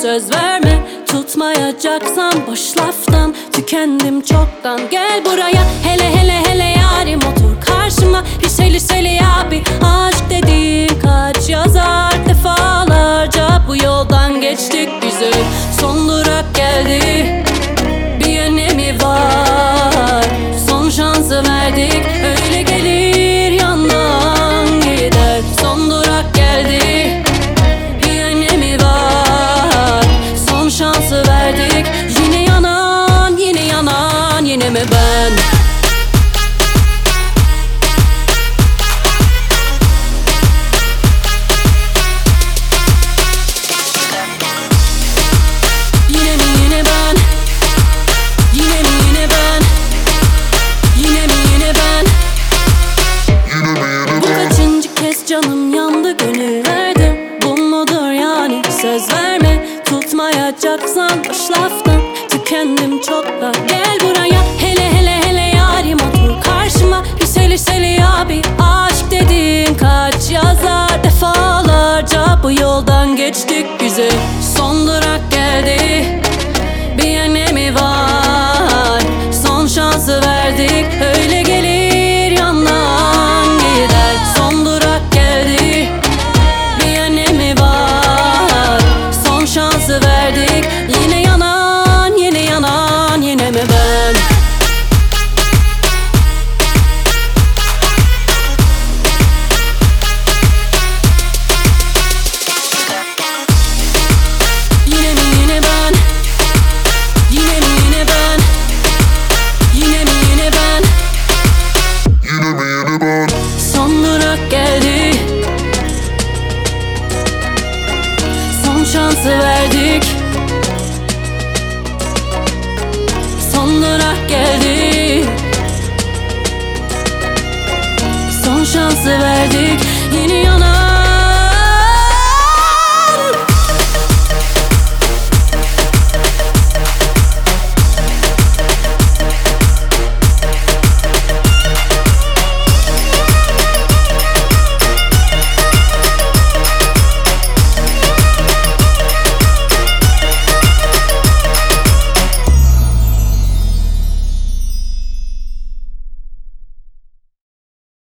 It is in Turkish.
söz verme. Tutmayacaksan boş laftan, tükendim çoktan. Gel buraya hele hele hele yarim, otur karşıma. Liseli ya bir aşk dediğin kaç yazar. Defalarca bu yoldan geçtik, bize son durak geldi. Bir önemi var, son şansı verdik. Öyle gelir yandan gider, son durak geldi. Bir önemi var, son şansı verdik. Yine yanan, yine yanan, yine mi ben? Canım yandı, gönül verdim. Bu mudur yani? Söz verme. Tutmayacaksan boş laftan, tükendim çoktan. Gel buraya hele hele hele yarim, otur karşıma. Liseli ya bir aşk dediğin kaç yazar. Defalarca bu yoldan geçtik, bize son durak geldi. Bir önemi var, son şansı verdik. Öyle gelir yandan gider, son durak geldi. Bir önemi var, son şansı verdik. Yine yanan, yine yanan, yine mi ben? Yine mi yine ben? Yine mi yine ben? Yine mi yine ben? Yine mi yine ben? Son durak geldi, son şansı verdik. Son durak geldi, son şansı verdik.